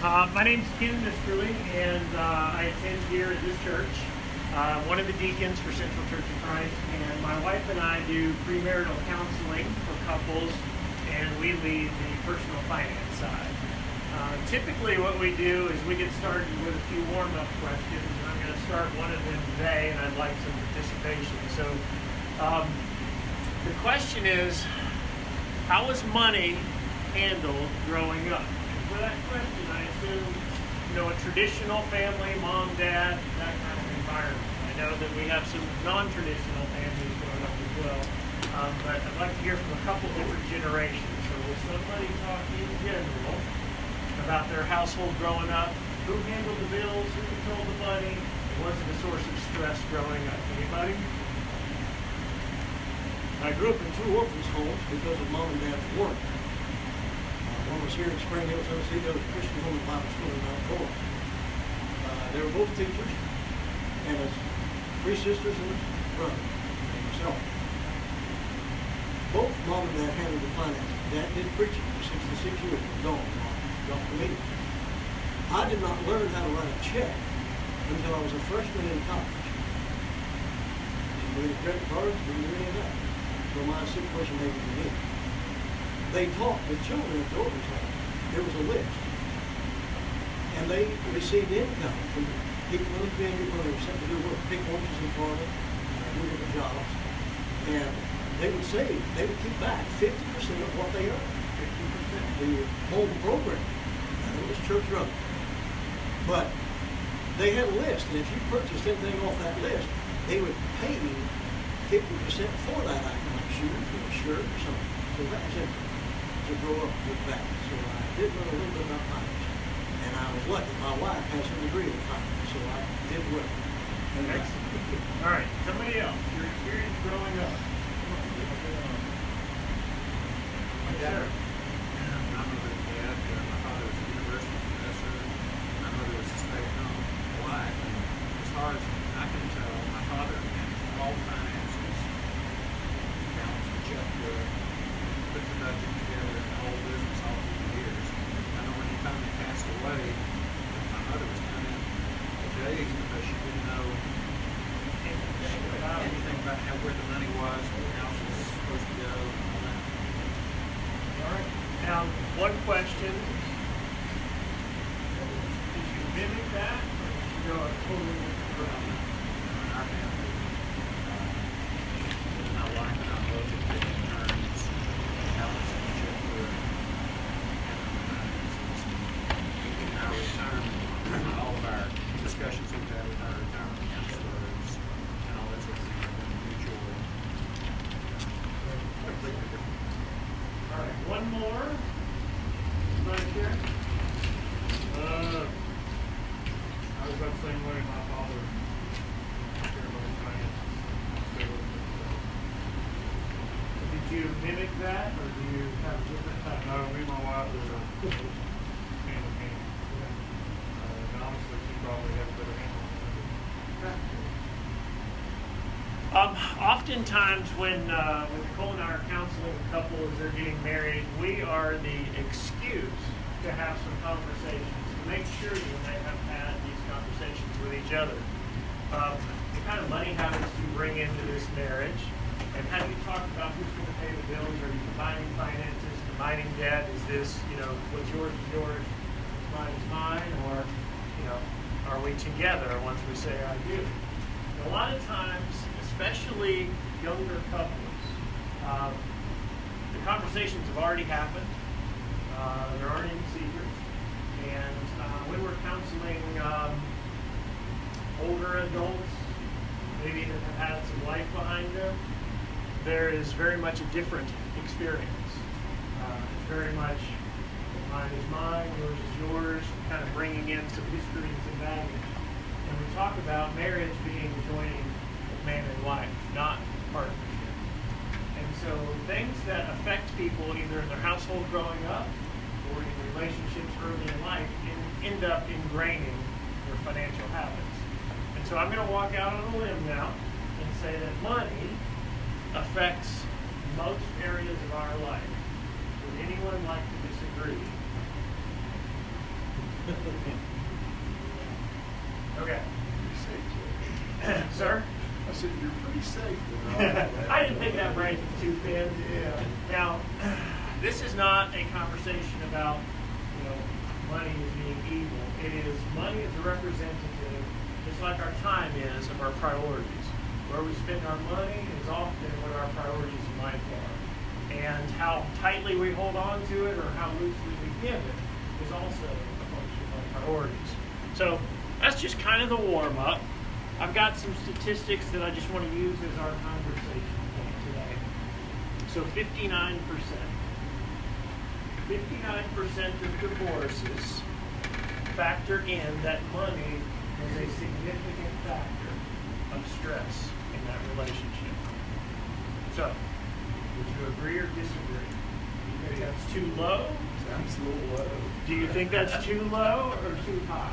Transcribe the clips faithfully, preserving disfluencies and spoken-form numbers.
Uh, my name's Ken Misterly, and uh, I attend here at this church. Uh, one of the deacons for Central Church of Christ, and my wife and I do premarital counseling for couples, and we lead the personal finance side. Uh, typically what we do is we get started with a few warm-up questions, and I'm going to start one of them today, and I'd like some participation. So um, the question is, how was money handled growing up? For that question, I assume, you know, a traditional family, mom, dad, that kind of environment. I know that we have some non-traditional families growing up as well, um, but I'd like to hear from a couple different generations. So will somebody talk in general about their household growing up? Who handled the bills? Who controlled the money? Was it a source of stress growing up? Anybody? I grew up in two orphans' homes because of mom and dad's work. One was here in Spring Hill, Tennessee, the other was Christian Home and Bible School in Mount Dora. Uh, they were both teachers, and as three sisters and a brother, and myself. Both mom and dad handled the finances. Dad did preaching for sixty-six years in Dawn, got the meeting. I did not learn how to write a check until I was a freshman in college. Didn't do any credit cards, didn't do any of that. So my situation made me unique. They taught the children at the orphans' home. There was a list. And they received income from people in the community when they were sent to do work, pick horses in Florida, uh, do different jobs. And they would save, they would keep back fifty percent of what they earned. fifty percent. The home program. And it was church run. But they had a list, and if you purchased anything off that list, they would pay you fifty percent for that item, like shoes or a shirt or something. So that was interesting to grow up with that. So I did learn a little bit about finance. And I was lucky. My wife has her degree in finance, so I did well. And excellent. All right, somebody else, your experience growing up. My dad, my mother and dad, uh, my father was a university professor. My mother was a stay-at-home wife. And as far as I can tell, my father managed all the finances, balanced the checkbook, put the budget together, and the whole business all through the years. I know when he finally passed away, my mother was kind of dazed because she didn't know anything about, anything about how, where the money was, where the house was supposed to go, and all that. All right. Now, one question. Did you mimic that, or did you go a totally different route? In our family, uh, my wife and I both have taken turns balancing the checkbook and the finances. In our retirement, all of our discussions we've had with our retirement counselors and all that sort of thing have been mutual, completely different. All right, one more. Right here. Uh, I was about the same way. My father took care of my finances. Stay with me, so. Did you mimic that, or do you have a different type? No, me and my wife are hand in hand. Uh, and honestly, she probably has a better handle on it. Um, oftentimes when, uh, when Nicole and I are counseling a couple as they're getting married, we are the excuse to have some conversations, to make sure that they have had these conversations with each other. Um, the kind of money habits do you bring into this marriage, and how do you talk about who's going to pay the bills? Are you combining finances, combining debt? Is this, you know, what's yours is yours, what's mine is mine, or, you know, are we together once we say I do? And a lot of times, especially younger couples, um, the conversations have already happened. Uh, there aren't any secrets. And uh, when we're counseling um, older adults, maybe that have had some life behind them, there is very much a different experience. Uh, it's very much mine is mine, yours is yours, kind of bringing in some histories and baggage. And we talk about marriage being a joining of man and wife, not partnership. And so things that affect people either in their household growing up or in relationships early in life can end up ingraining their financial habits. And so I'm going to walk out on a limb now and say that money affects most areas of our life. Would anyone like to disagree? be safe. Then, I didn't think that range was too thin. Yeah. Now, this is not a conversation about, you know, money as being evil. It is money as a representative, just like our time is, of our priorities. Where we spend our money is often what our priorities in life are. And how tightly we hold on to it or how loosely we give it is also a function of our priorities. So that's just kind of the warm-up. I've got some statistics that I just want to use as our conversation point today. So fifty-nine percent. fifty-nine percent of divorces factor in that money is a significant factor of stress in that relationship. So, would you agree or disagree? You think that's too low? Sounds a little low. Do you think that's too low or too high?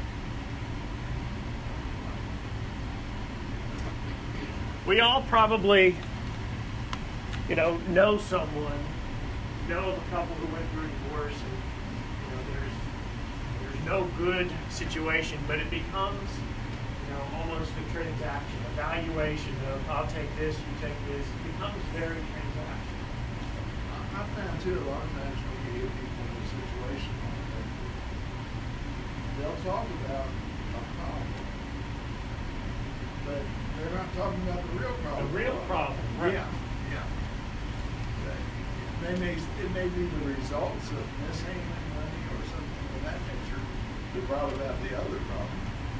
We all probably, you know, know someone, know of a couple who went through a divorce, and you know, there's there's no good situation, but it becomes, you know, almost a transaction, a valuation of I'll take this, you take this. It becomes very transactional. I I found too, a lot of times when you get people in a situation like that, they'll talk about a problem, but they're not talking about the real problem. The real problem, right? Yeah, yeah. They may, it may be the results of mishandling money or something of that nature that brought about the other problem.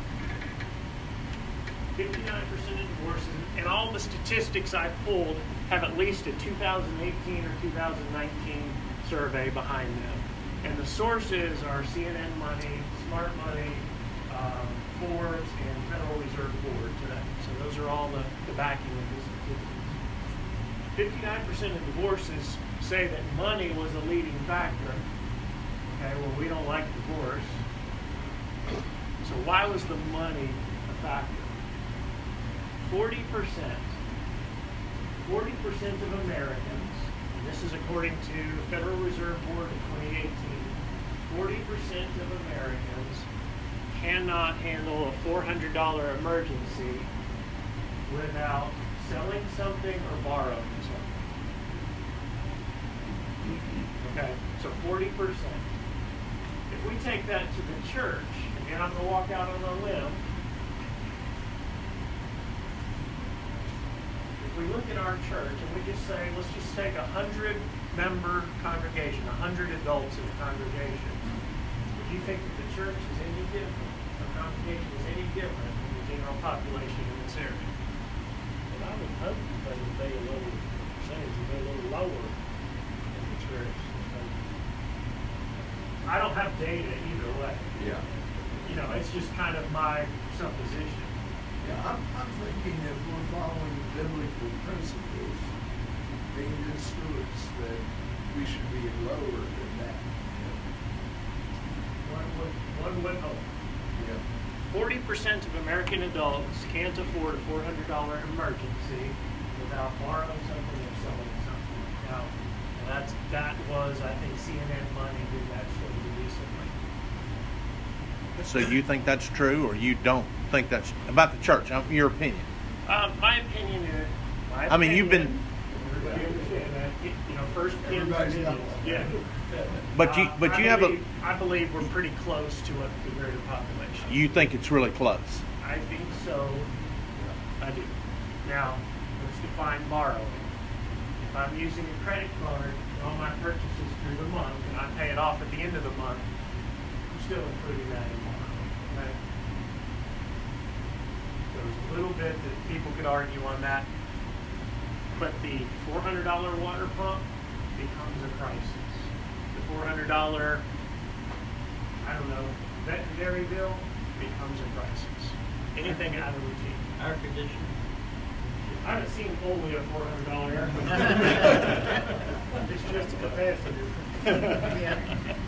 fifty-nine percent of divorces, and all the statistics I pulled have at least a two thousand eighteen or two thousand nineteen survey behind them. And the sources are C N N Money, Smart Money, um, Forbes, and Federal Reserve Board today. So those are all the, the backing of the statistics. fifty-nine percent of divorces say that money was a leading factor. Okay, well, we don't like divorce. So why was the money a factor? forty percent, forty percent of Americans, and this is according to Federal Reserve Board in twenty eighteen, forty percent of Americans cannot handle a four hundred dollars emergency without selling something or borrowing something. Okay, so forty percent. If we take that to the church, and I'm going to walk out on a limb, we look at our church and we just say, let's just take a hundred member congregation, a hundred adults in the congregation. Would you think that the church is any different, or congregation is any different than the general population in this area? But I would hope they would be a little percentage, would be a little lower in the church. I don't have data either way. Yeah. You know, it's just kind of my supposition. Yeah, I'm, I'm thinking if we're following biblical principles, being good stewards, that we should be lower than that. One would, one would hope. Yeah. forty percent of American adults can't afford a four hundred dollars emergency without borrowing something or selling something. Now, that's, that was, I think, C N N Money did that study recently. So you think that's true, or you don't think that's about the church? Um, your opinion? Um, my opinion is. My I mean, you've opinion, been. Everybody understand that? You know, first Timothy. Everybody's got one. Yeah. But you, Uh, but I you have believe, a. I believe we're pretty close to what the greater population. You think it's really close? I think so. I do. Now, let's define borrowing. If I'm using a credit card for all my purchases through the month, and I pay it off at the end of the month, I'm still including that in borrowing. Okay? There's a little bit that people could argue on that, but the four hundred dollars water pump becomes a crisis. The four hundred dollars, I don't know, veterinary bill becomes a crisis. Anything out of routine. Air conditioning. I haven't seen only a four hundred dollars air conditioner. It's just a capacitor.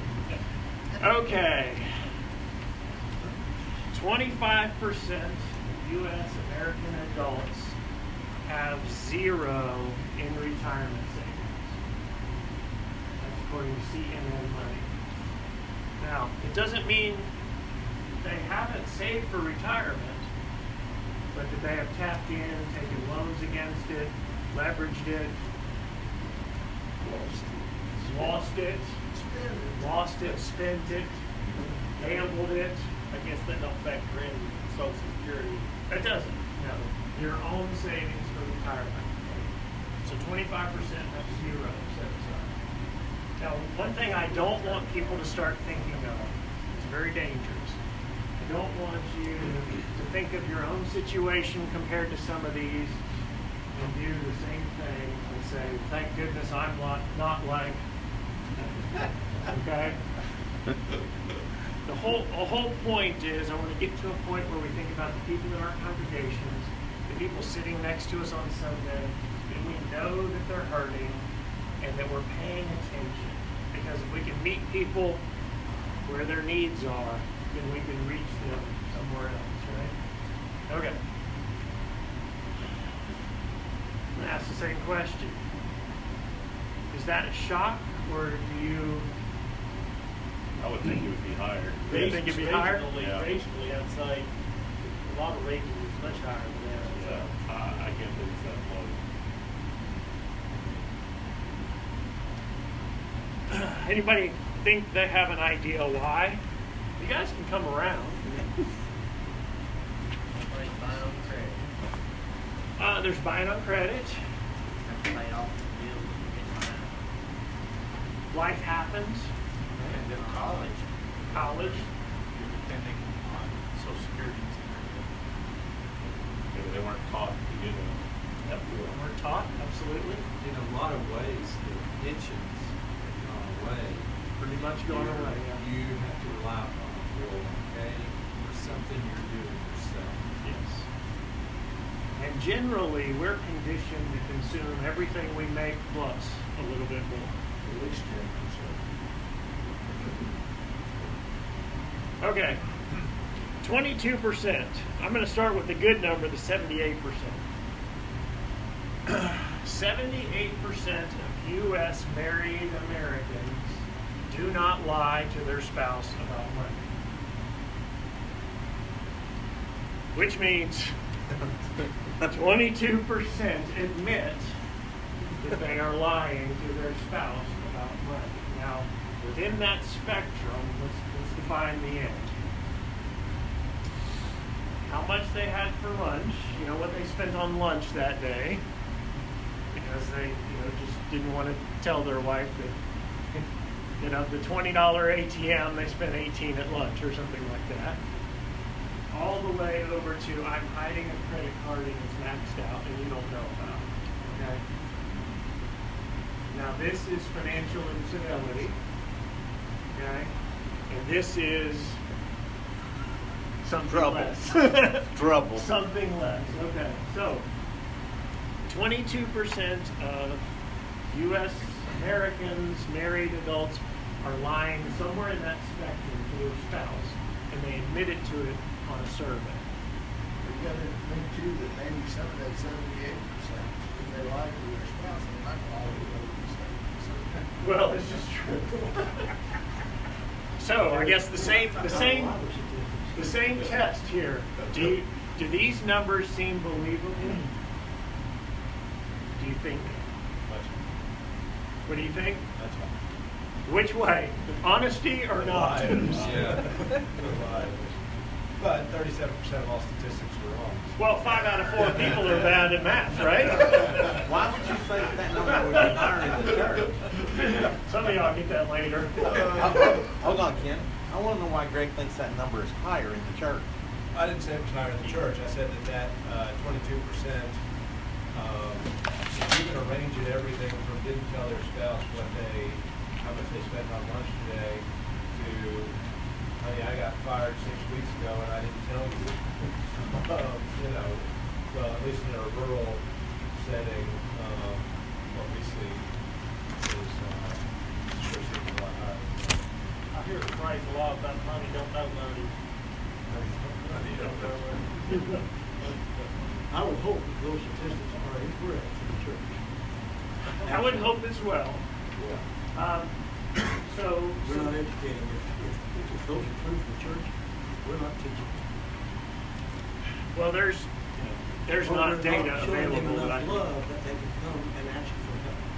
Okay. twenty-five percent of U S American adults have zero in retirement savings. That's according to C N N Money. Now, it doesn't mean they haven't saved for retirement, but that they have tapped in, taken loans against it, leveraged it, lost it, lost it, spent it, gambled it. I guess that don't factor in Social Security. It doesn't. No. Your own savings for retirement. So twenty-five percent of zero set aside. Now, one thing I don't want people to start thinking of, it's very dangerous. I don't want you to think of your own situation compared to some of these and do the same thing and say, thank goodness I'm not, not like, okay? The whole, the whole point is I want to get to a point where we think about the people in our congregations, the people sitting next to us on Sunday, and we know that they're hurting and that we're paying attention. Because if we can meet people where their needs are, then we can reach them somewhere else, right? Okay. I'm going to ask the same question. Is that a shock, or do you... I would think it would be higher. You think it'd be higher? Regionally, Yeah. regionally, I'd say a lot of regions is much higher than that. Yeah, I, I can't believe it's that low. Anybody think they have an idea why? You guys can come around. Everybody's buying on credit. Uh, there's buying on credit. Have to pay off the bills and get mine. Life happens. And then college, College. you're depending on Social Security. Maybe they weren't taught to do that. Yep. We're taught, absolutely. In a lot of ways, the pensions have gone away. Pretty much going You're- away. Yeah. You have to rely upon a four oh one K or something you're doing yourself. Yes. And generally, we're conditioned to consume everything we make plus a little bit more. At least ten percent. Okay. twenty-two percent. I'm going to start with the good number, the seventy-eight percent. seventy-eight percent of U S married Americans do not lie to their spouse about money. Which means twenty-two percent admit that they are lying to their spouse about money. Now, within that spectrum, let's, let's define the end. How much they had for lunch, you know, what they spent on lunch that day, because they, you know, just didn't want to tell their wife that, you know, the twenty dollar A T M, they spent eighteen at lunch or something like that. All the way over to I'm hiding a credit card and it's maxed out and you don't know about it. Okay? Now this is financial infidelity. Okay? And this is something Trouble. less. Trouble. Something less. Okay. So twenty-two percent of U S Americans, married adults, are lying somewhere in that spectrum to their spouse, and they admit it to it on a survey. You gotta think too that maybe some of that seventy-eight percent, if they lie to their spouse, they might lie to the other percent. Well, this is true. So I guess the same, the same, the same test here. Do you, do these numbers seem believable? Do you think? What do you think? That's fine. Which way? Honesty or not? Yeah. But thirty-seven percent of all statistics are wrong. Well, five out of four people are bad at math, right? Why would you think that number would be higher in the church? Some of y'all get that later. Hold on, Ken. I want to know why Greg thinks that number is higher in the church. I didn't say it was higher in the church. I said that that uh, twenty-two percent, um, even a range of everything from didn't tell their spouse what they, how much they spent on lunch today, to, honey, I got fired six weeks ago and I didn't tell you. um, you know, well, at least in a rural setting, um, what we see is uh, sure seems a lot higher. I hear the phrase a lot about money don't know money. Money don't know money. I would hope that those statistics are incorrect in the church. I would hope as well. Um, so, We're not educating. If, if, if those are true for the church, we're not teaching. well, there's there's or not we're data showing them available that I enough can. love that they can come and ask you for help.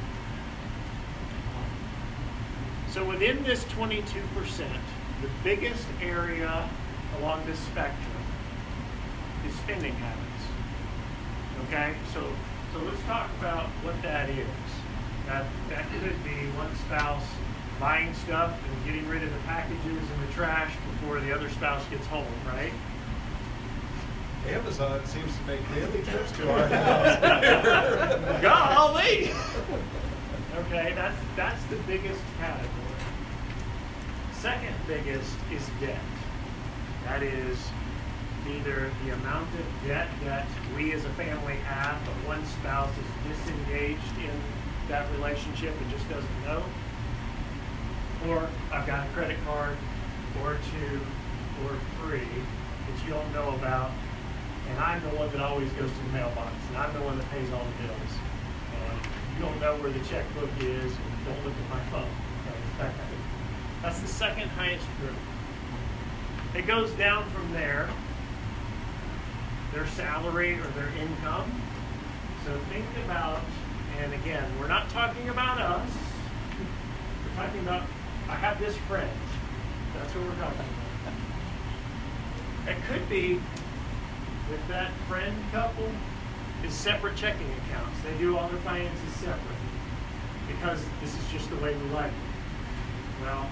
So within this twenty-two percent, the biggest area along this spectrum is spending habits. Okay, so so let's talk about what that is. That that could be one spouse buying stuff and getting rid of the packages and the trash before the other spouse gets home, right? Amazon seems to make daily trips to our house. Golly! Okay, that's that's the biggest category. Second biggest is debt. That is either the amount of debt that we as a family have, but one spouse is disengaged in that relationship and just doesn't know. Or I've got a credit card, or two, or three that you don't know about, and I'm the one that always goes to the mailbox, and I'm the one that pays all the bills. And you don't know where the checkbook is, and you don't look at my phone. Okay? That kind of- That's the second highest group. It goes down from there, their salary or their income. So think about, and again, we're not talking about us. We're talking about, I have this friend. That's what we're talking about. It could be with that friend couple is separate checking accounts. They do all their finances separate because this is just the way we like it. Well,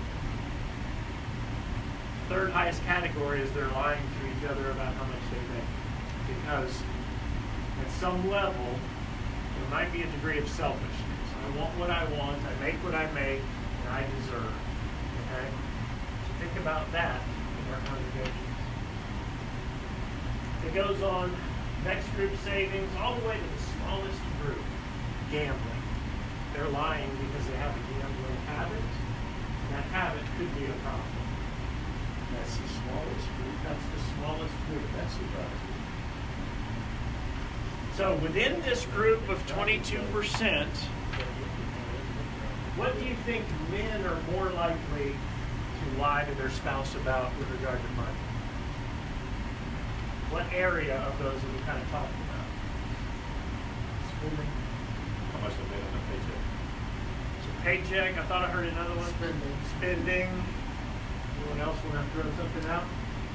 third highest category is they're lying to each other about how much they make. Because at some level, there might be a degree of selfishness. I want what I want, I make what I make, and I deserve. Okay? So think about that in our congregations. It goes on, next group savings, all the way to the smallest group, gambling. They're lying because they have a gambling habit. And that habit could be a problem. That's the smallest group. That's the smallest group. That's surprising. So within this group of twenty-two percent, what do you think men are more likely to lie to their spouse about with regard to money? What area of those are we kind of talking about? Spending. How much they made on their paycheck? So paycheck, I thought I heard another one. Spending. Spending. Anyone else want to throw something out?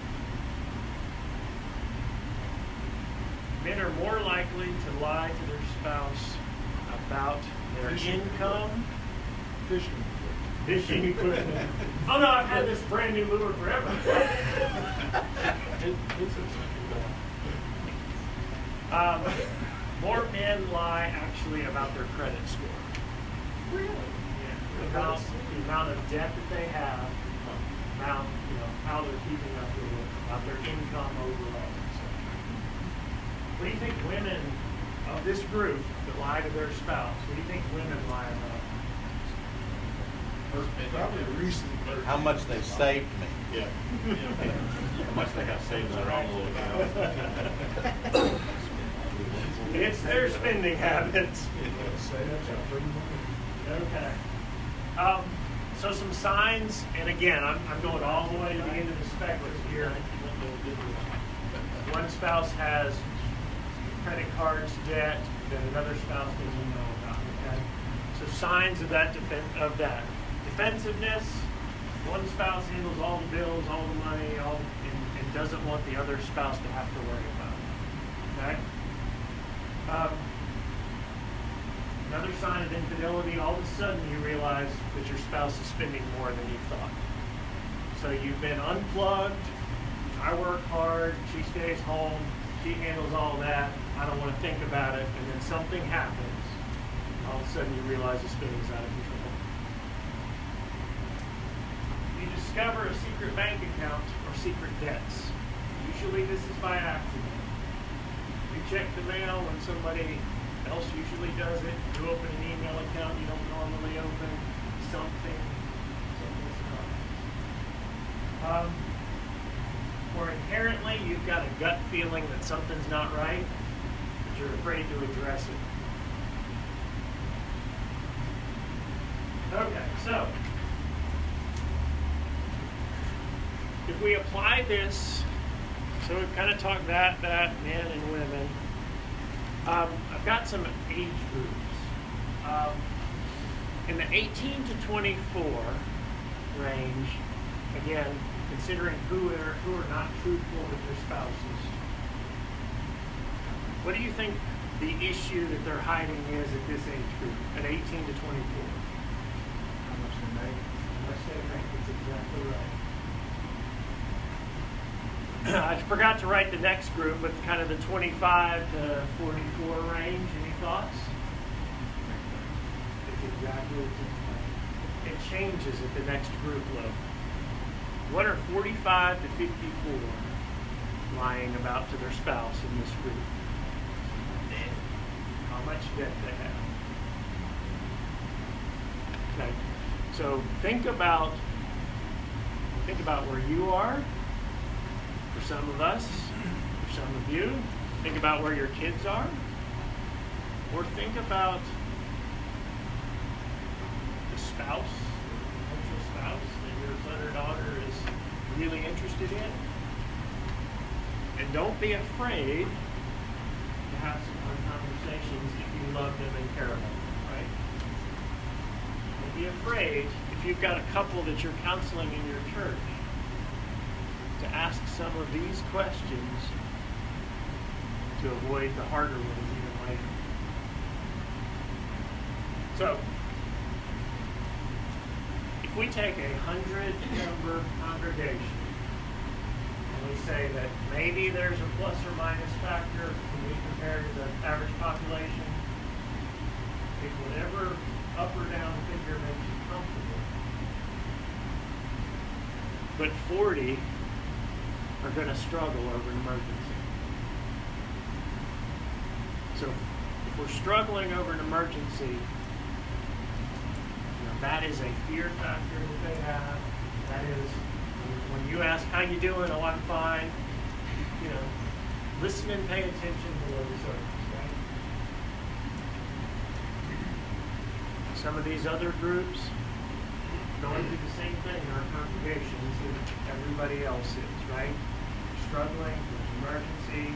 Men are more likely to lie to their spouse about their Fishing income. Fishing. Fishing equipment. Oh no, I've had this brand new lure forever. um, more men lie actually about their credit score. Really? Yeah. About the amount of debt that they have, amount, you know, how they're keeping up with it, about their income overall. So, what do you think women of this group that lie to their spouse, what do you think women lie about? Probably a recent. How much they saved me. Yeah. How much they have saved in their own little account. It's their spending habits. Okay. Um, so some signs, and again, I'm, I'm going all the way to the end of the spectrum here. One spouse has credit cards, debt, that another spouse doesn't know about. Okay. So signs of that defen- of that defensiveness. One spouse handles all the bills, all the money, all, and, and doesn't want the other spouse to have to worry about it. Okay. Um, another sign of infidelity, all of a sudden you realize that your spouse is spending more than you thought. So you've been unplugged, I work hard, she stays home, she handles all that, I don't want to think about it, and then something happens. All of a sudden you realize the spending's out of control. You discover a secret bank account or secret debts. Usually this is by accident. You check the mail when somebody else usually does it. You open an email account you don't normally open. Something, something's wrong. Um, or inherently you've got a gut feeling that something's not right, but you're afraid to address it. Okay, so if we apply this So we've kind of talked that, that, men and women. Um, I've got some age groups. Um, in the eighteen to twenty-four range, again, considering who are, who are not truthful with their spouses, what do you think the issue that they're hiding is at this age group, at eighteen to twenty-four? How much they make? How much they make, that's exactly right. I forgot to write the next group, but kind of the twenty-five to forty-four range. Any thoughts? It's exactly the same. It changes at the next group level. What are forty-five to fifty-four lying about to their spouse in this group? Dead. How much debt they have. Okay. So think about think about where you are. For some of us, for some of you, think about where your kids are, or think about the spouse, the potential spouse that your son or daughter is really interested in. And don't be afraid to have some hard conversations if you love them and care about them, right? Don't be afraid if you've got a couple that you're counseling in your church to ask some of these questions to avoid the harder ones even later. So, if we take a hundred member congregation and we say that maybe there's a plus or minus factor when we compare to the average population, pick whatever up or down figure makes you comfortable. But forty are going to struggle over an emergency. So if we're struggling over an emergency, you know, that is a fear factor that they have. That is, when you ask, how you doing? Oh, I'm fine. You know, listen and pay attention below the surface, right? Some of these other groups going through the same thing in our congregations that everybody else is, right? Struggling, there's emergency,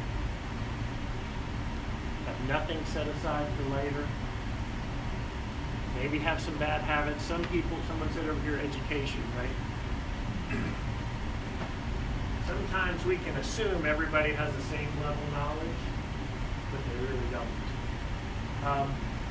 have nothing set aside for later, maybe have some bad habits. Some people, someone said over here, education, right? Sometimes we can assume everybody has the same level of knowledge, but they really don't. Um,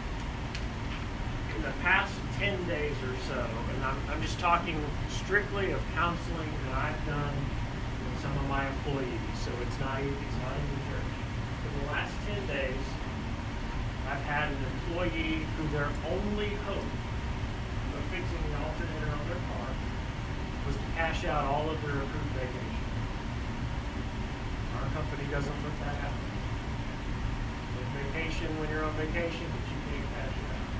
in the past ten days or so, and I'm, I'm just talking strictly of counseling that I've done with some of my employees, so it's not, it's not in the church. In the last ten days, I've had an employee who their only hope of fixing the alternator on their car was to cash out all of their approved vacation. Our company doesn't let that happen. With vacation when you're on vacation, but you can't cash it out.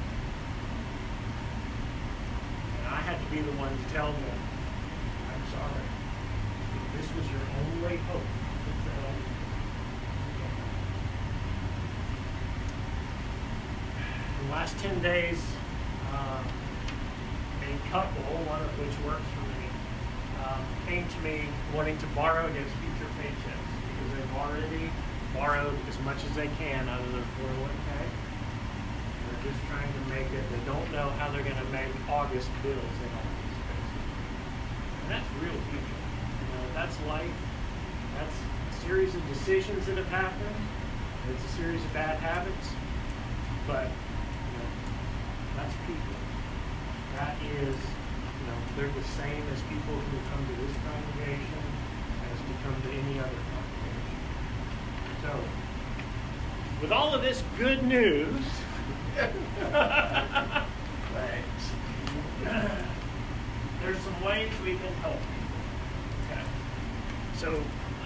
And I had to be the one to tell them, I'm sorry, if this was your only hope, fix that only. In the last ten days, uh, a couple, one of which works for me, um, came to me wanting to borrow against future paychecks because they've already borrowed as much as they can out of their four oh one k. They're just trying to make it. They don't know how they're going to make August bills in all these spaces. And that's real people. You know, that's life. That's a series of decisions that have happened. It's a series of bad habits. But you know, that's people. That is, you know, they're the same as people who come to this congregation as to come to any other congregation. So, with all of this good news, thanks. There's some ways we can help people. Okay. So,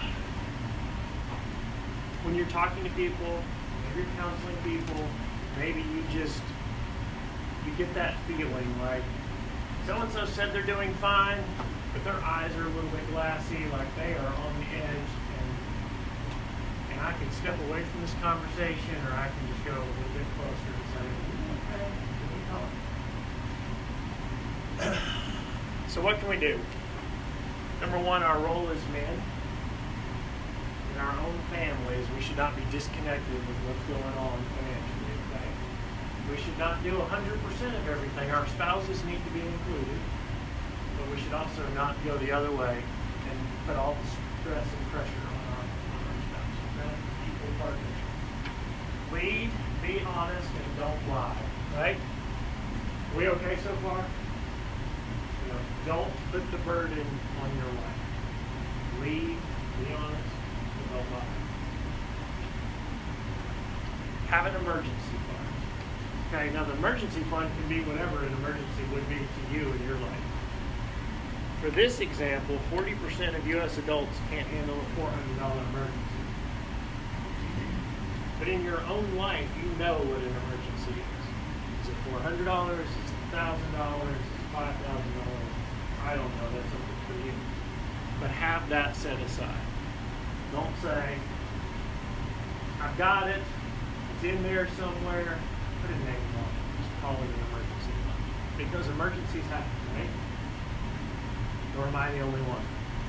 when you're talking to people, when you're counseling people, maybe you just you get that feeling like so-and-so said they're doing fine, but their eyes are a little bit glassy, like they are on the edge, and and I can step away from this conversation, or I can just go a little bit closer and say, okay, can we talk? So what can we do? Number one, our role as men in our own families, we should not be disconnected with what's going on financially, okay? We should not do one hundred percent of everything. Our spouses need to be included, but we should also not go the other way and put all the stress and pressure on our, on our spouse, okay? Equal partnership. Lead, be honest, and don't lie, right? We okay so far? You know, don't put the burden on your wife. Lead, be honest, and don't lie. Have an emergency fund. Okay, now the emergency fund can be whatever an emergency would be to you in your life. For this example, forty percent of U S adults can't handle a four hundred dollar emergency. But in your own life, you know what an emergency is. Is it four hundred dollars? Is it one thousand dollars? Is it five thousand dollars? I don't know. That's something for you. But have that set aside. Don't say, I've got it. It's in there somewhere. Put a name on it. Just call it an emergency fund. Because emergencies happen, right? Or am I the only one?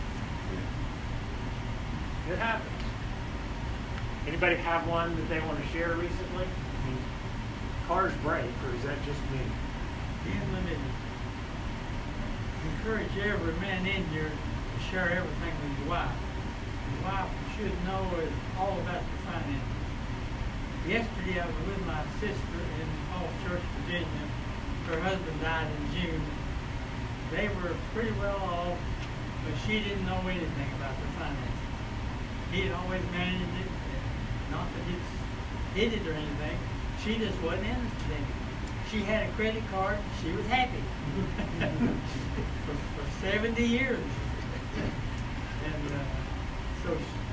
It happens. Anybody have one that they want to share recently? I mean, cars break, or is that just me? Then let me encourage every man in here to share everything with your wife. Your wife should know all about the finances. Yesterday I was with my sister in Falls Church, Virginia. Her husband died in June. They were pretty well off, but she didn't know anything about the finances. He had always managed it, and not that he did it or anything. She just wasn't interested in it. She had a credit card. She was happy for, for seventy years. And uh, so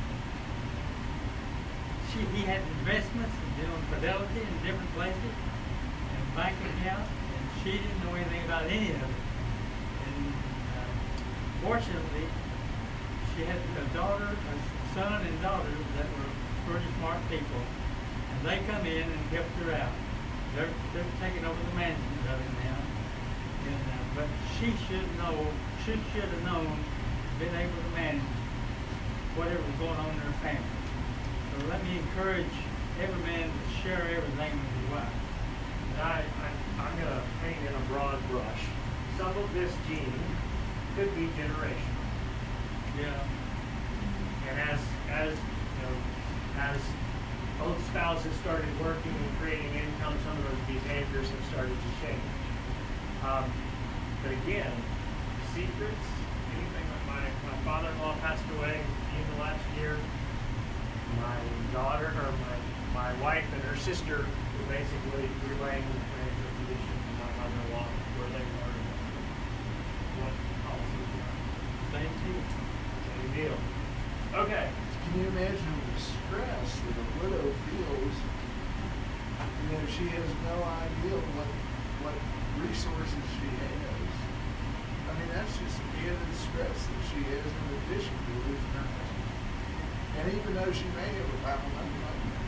she, he had investments and doing Fidelity in different places and bank account, and she didn't know anything about any of it. And uh, fortunately, she had a daughter, a son and daughter that were pretty smart people, and they come in and helped her out. They're, they're taking over the management of it now. And, uh, but she should know, she should have known, been able to manage whatever was going on in her family. So let me encourage every man to share everything with his wife. And I, I, I'm going to paint in a broad brush. Some of this gene could be generational. Yeah. And as, as, you know, as both spouses started working and creating income, some of those behaviors have started to change. Um, but again, secrets, anything like my, my father-in-law passed away in the last year. My daughter, or my, my wife and her sister were basically relaying the financial condition to my mother-in-law where they were and what policies were. Same deal. Same deal. Okay. Can you imagine the stress that a widow feels? You know, she has no idea what what resources she has. I mean, that's just the added stress that she has in addition to losing her husband. And even though she may have a pile of money like that.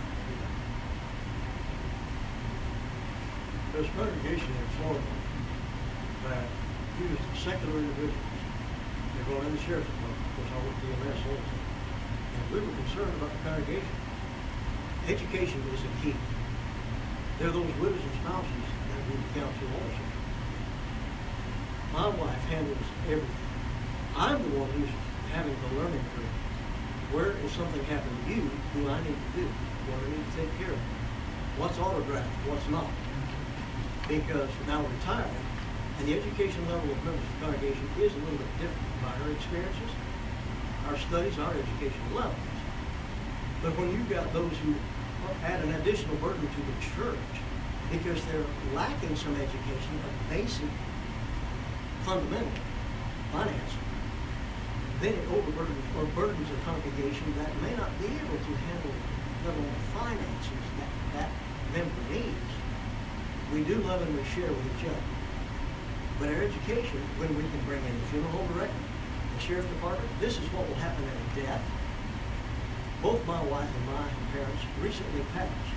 There's a congregation in Florida that used secular individuals. They brought in the sheriff's department, of course I work for the M S also. And we were concerned about the congregation. Education is a key. There are those widows and spouses that need counsel also. My wife handles everything. I'm the one who's having the learning curve. Where, if something happened to you, do I need to do? What do I need to take care of? What's autographed? What's not? Because now we're retired, and the education level of members of the congregation is a little bit different by our experiences, our studies, our educational levels. But when you've got those who add an additional burden to the church because they're lacking some education of basic, fundamental finance, then it overburdens or burdens a congregation that may not be able to handle not only the finances that that member needs. We do love and we share with each other. But our education, when we can bring in the funeral home director, the sheriff's department, this is what will happen at a death. Both my wife and my parents recently passed.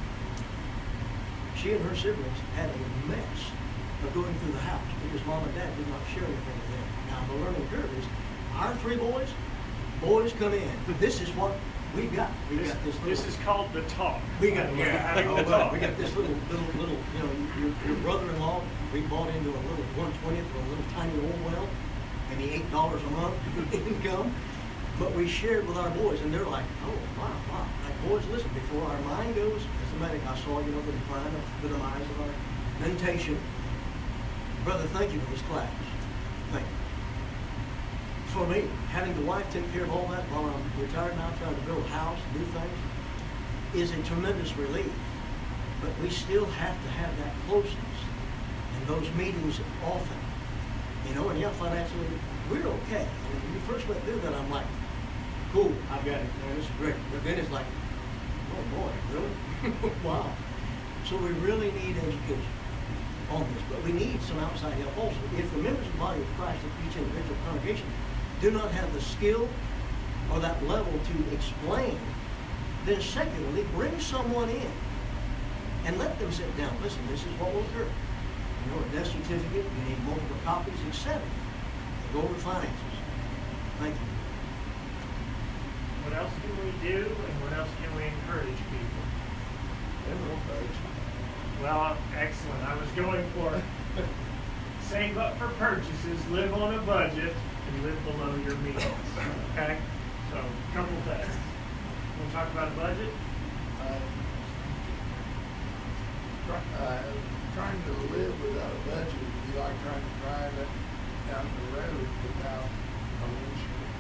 She and her siblings had a mess of going through the house because mom and dad did not share anything with them. Now the learning curve is our three boys, boys come in. This is what We've got, we've This, got this little. this is called the talk. We got, We're yeah, having oh, the well, talk. we got this little, little, little, you know, your, your brother-in-law, we bought into a little one twentieth of a little tiny oil well, maybe eight dollars a month income. But we shared with our boys, and they're like, oh, wow, wow. Like, boys, listen, before our mind goes, as a medic, I saw, you know, the decline of the demise of our mentation. Brother, thank you for this class. Thank you. For me, having the wife take care of all that while I'm retired now, trying to build a house, do things, is a tremendous relief. But we still have to have that closeness and those meetings often. You know, and yeah, financially, we're okay. And when you first went through that, I'm like, cool, I've got it, man, this is great. But then it's like, oh boy, really? Wow. So we really need education on this, but we need some outside help also. If the members of the body of Christ of each individual congregation do not have the skill or that level to explain, then secondly, bring someone in and let them sit down. Listen, this is what will occur. You know, a death certificate, you need multiple copies, et cetera. Go over finances. Thank you. What else can we do, and what else can we encourage people? Emerald budget. Well, excellent. I was going for save up for purchases, live on a budget, and live below your means. Okay? So, a couple things. Want to talk about a budget? Uh, try, uh, trying to live without a budget would be like trying to drive it down the road without a windshield.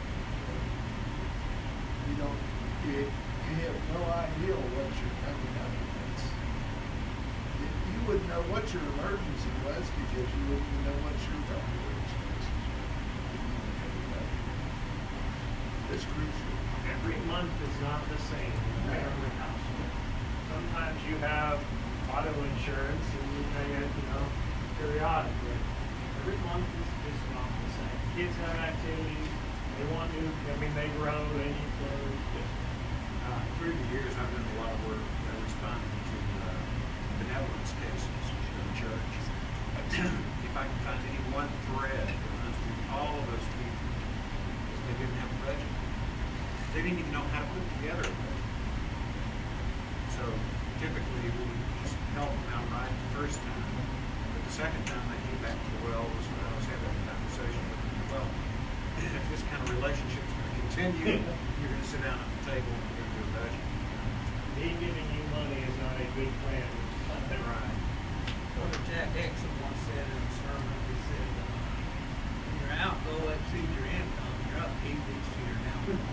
You don't, you, you have no idea what you're coming up against. You, you wouldn't know what your emergency was because you wouldn't even know what your regular expenses were. It's crucial. Every month is not the same in every household. Sometimes you have auto insurance and you pay it, you know, periodically. Every month is just not the same. Kids have activities, they want new, I mean, they grow, they need clothes. Just, Uh, through the years, I've done a lot of work uh, responding to uh, benevolence cases in the church. If I can find any one thread that runs through all of those people, is they didn't have a budget. They didn't even know how to put together a budget. So typically, we would just help them outright the first time. But the second time they came back to the well was when I was having a conversation with them. Well, if this kind of relationship is going to continue, you're going to sit down at the table and we're going to do a budget. me giving you money is not a good plan. Right. Brother Jack Exum once said in a sermon, he said, uh, when your outgo exceeds your income, your upkeep leads to your downfall.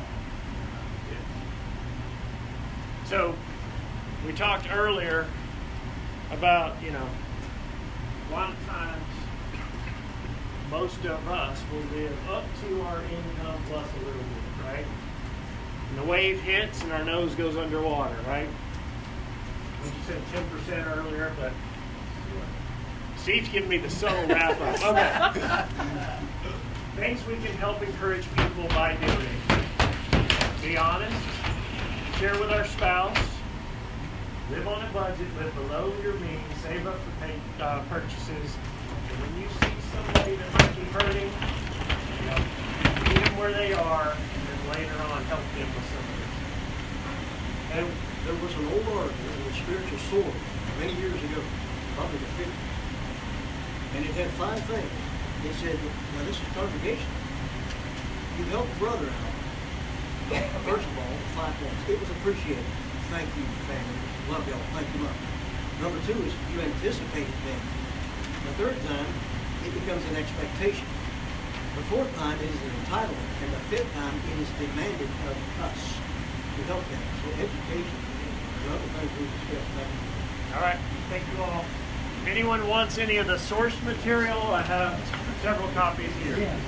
So, we talked earlier about, you know, a lot of times most of us will live up to our income plus a little bit, right? And the wave hits and our nose goes underwater, right? You said ten percent earlier, but Steve's giving me the subtle wrap up. Okay. Things we can help encourage people by doing. Be honest. Share with our spouse. Live on a budget, live below your means, save up for pay, uh, purchases. And when you see somebody that might be hurting, you know, meet them where they are, and then later on help them with some of this. And there was an old article in the Spiritual Sword many years ago, probably the fifties, and it had five things. It said, now this is congregation. You help a brother out. First of all, five points. It was appreciated. Thank you, family. Love y'all. Thank you much. Number two is you anticipated things. The third time, it becomes an expectation. The fourth time, it is an entitlement. And the fifth time, it is demanded of us to help them. So education and other things we discussed. Thank you. All right. Thank you all. If anyone wants any of the source material, I have several copies here.